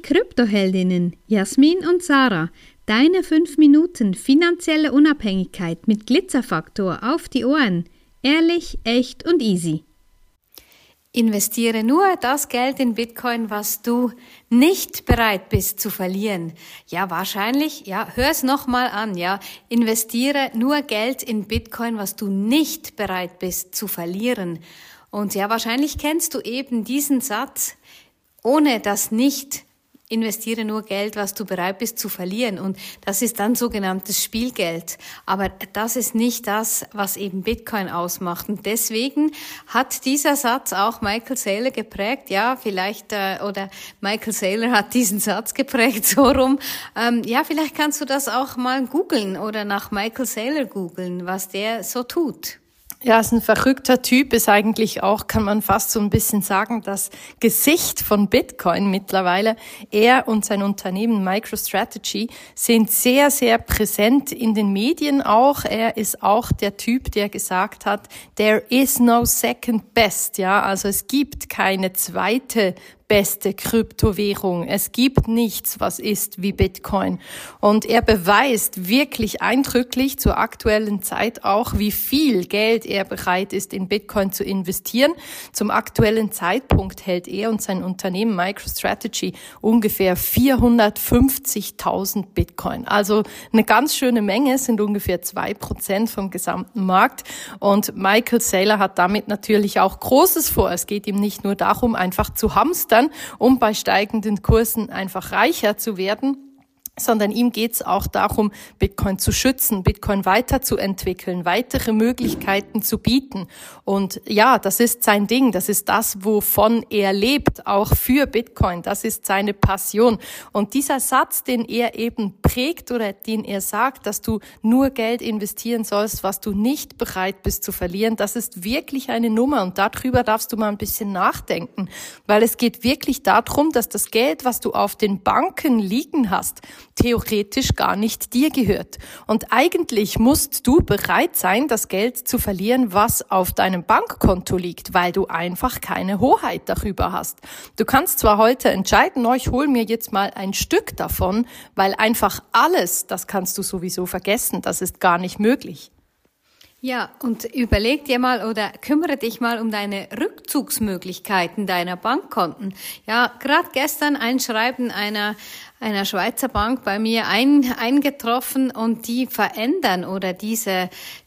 Kryptoheldinnen Jasmin und Sarah. Deine 5 Minuten finanzielle Unabhängigkeit mit Glitzerfaktor auf die Ohren. Ehrlich, echt und easy. Investiere nur das Geld in Bitcoin, was du nicht bereit bist zu verlieren. Ja, wahrscheinlich, ja, hör es nochmal an, ja. Investiere nur Geld in Bitcoin, was du nicht bereit bist zu verlieren. Und ja, wahrscheinlich kennst du eben diesen Satz, ohne das nicht. Investiere nur Geld, was du bereit bist zu verlieren. Und das ist dann sogenanntes Spielgeld. Aber das ist nicht das, was eben Bitcoin ausmacht. Und deswegen hat dieser Satz auch Michael Saylor geprägt. Ja, vielleicht, oder Michael Saylor hat diesen Satz geprägt, so rum. Ja, vielleicht kannst du das auch mal googeln oder nach Michael Saylor googeln, was der so tut. Ja, ist ein verrückter Typ, ist eigentlich auch, kann man fast so ein bisschen sagen, das Gesicht von Bitcoin mittlerweile. Er und sein Unternehmen MicroStrategy sind sehr, sehr präsent in den Medien auch. Er ist auch der Typ, der gesagt hat, there is no second best, ja, also es gibt keine zweite beste Kryptowährung. Es gibt nichts, was ist wie Bitcoin. Und er beweist wirklich eindrücklich zur aktuellen Zeit auch, wie viel Geld er bereit ist, in Bitcoin zu investieren. Zum aktuellen Zeitpunkt hält er und sein Unternehmen MicroStrategy ungefähr 450.000 Bitcoin. Also eine ganz schöne Menge, sind ungefähr 2% vom gesamten Markt. Und Michael Saylor hat damit natürlich auch Großes vor. Es geht ihm nicht nur darum, einfach zu hamstern, um bei steigenden Kursen einfach reicher zu werden, sondern ihm geht's auch darum, Bitcoin zu schützen, Bitcoin weiterzuentwickeln, weitere Möglichkeiten zu bieten. Und ja, das ist sein Ding, das ist das, wovon er lebt, auch für Bitcoin. Das ist seine Passion. Und dieser Satz, den er eben prägt oder den er sagt, dass du nur Geld investieren sollst, was du nicht bereit bist zu verlieren, das ist wirklich eine Nummer. Und darüber darfst du mal ein bisschen nachdenken, weil es geht wirklich darum, dass das Geld, was du auf den Banken liegen hast, theoretisch gar nicht dir gehört. Und eigentlich musst du bereit sein, das Geld zu verlieren, was auf deinem Bankkonto liegt, weil du einfach keine Hoheit darüber hast. Du kannst zwar heute entscheiden, ich hole mir jetzt mal ein Stück davon, weil einfach alles, das kannst du sowieso vergessen, das ist gar nicht möglich. Ja, und überleg dir mal oder kümmere dich mal um deine Rückzugsmöglichkeiten deiner Bankkonten. Ja, gerade gestern ein Schreiben einer Schweizer Bank bei mir eingetroffen und die verändern oder diese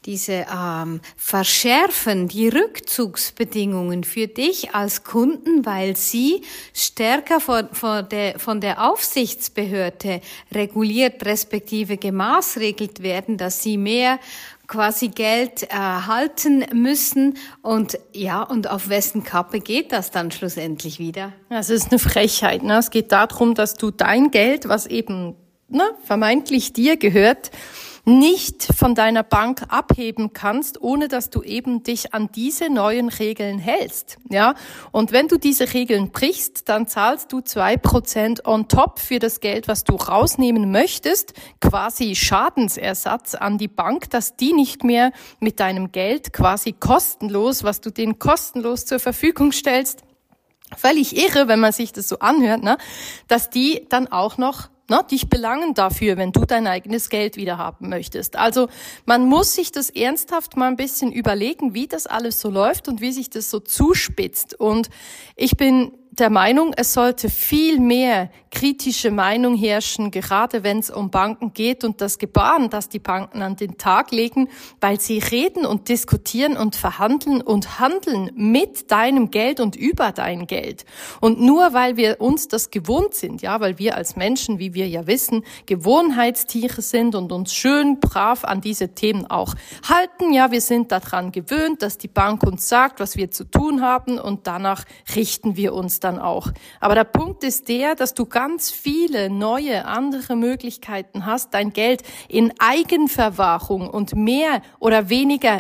verschärfen die Rückzugsbedingungen für dich als Kunden, weil sie stärker von der Aufsichtsbehörde reguliert respektive gemaßregelt werden, dass sie mehr quasi Geld halten müssen und ja, und auf wessen Kappe geht das dann schlussendlich wieder? Es ist eine Frechheit, ne? Es geht darum, dass du dein Geld, was eben vermeintlich dir gehört, nicht von deiner Bank abheben kannst, ohne dass du eben dich an diese neuen Regeln hältst, ja. Und wenn du diese Regeln brichst, dann zahlst du 2% on top für das Geld, was du rausnehmen möchtest, quasi Schadensersatz an die Bank, dass die nicht mehr mit deinem Geld quasi kostenlos, was du denen kostenlos zur Verfügung stellst, völlig irre, wenn man sich das so anhört, ne, dass die dann auch noch dich belangen dafür, wenn du dein eigenes Geld wieder haben möchtest. Also man muss sich das ernsthaft mal ein bisschen überlegen, wie das alles so läuft und wie sich das so zuspitzt. Und ich bin der Meinung, es sollte viel mehr kritische Meinung herrschen, gerade wenn es um Banken geht und das Gebaren, das die Banken an den Tag legen, weil sie reden und diskutieren und verhandeln und handeln mit deinem Geld und über dein Geld. Und nur weil wir uns das gewohnt sind, ja, weil wir als Menschen, wie wir ja wissen, Gewohnheitstiere sind und uns schön brav an diese Themen auch halten, ja, wir sind daran gewöhnt, dass die Bank uns sagt, was wir zu tun haben und danach richten wir uns dann auch. Aber der Punkt ist der, dass du ganz viele neue, andere Möglichkeiten hast, dein Geld in Eigenverwahrung und mehr oder weniger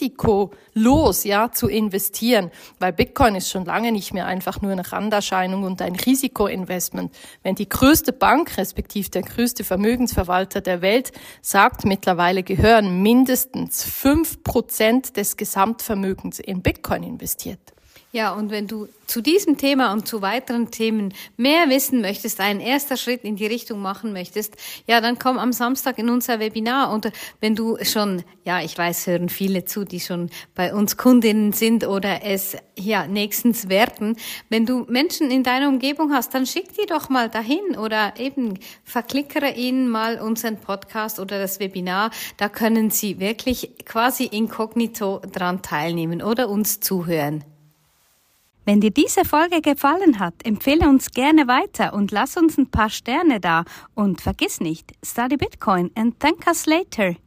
risikolos, ja, zu investieren. Weil Bitcoin ist schon lange nicht mehr einfach nur eine Randerscheinung und ein Risikoinvestment. Wenn die größte Bank, respektive der größte Vermögensverwalter der Welt, sagt, mittlerweile gehören mindestens 5% des Gesamtvermögens in Bitcoin investiert. Ja, und wenn du zu diesem Thema und zu weiteren Themen mehr wissen möchtest, einen ersten Schritt in die Richtung machen möchtest, ja, dann komm am Samstag in unser Webinar. Und wenn du schon, ja, ich weiß, hören viele zu, die schon bei uns Kundinnen sind oder es ja nächstens werden. Wenn du Menschen in deiner Umgebung hast, dann schick die doch mal dahin oder eben verklickere ihnen mal unseren Podcast oder das Webinar. Da können sie wirklich quasi inkognito dran teilnehmen oder uns zuhören. Wenn dir diese Folge gefallen hat, empfehle uns gerne weiter und lass uns ein paar Sterne da. Und vergiss nicht, study Bitcoin and thank us later.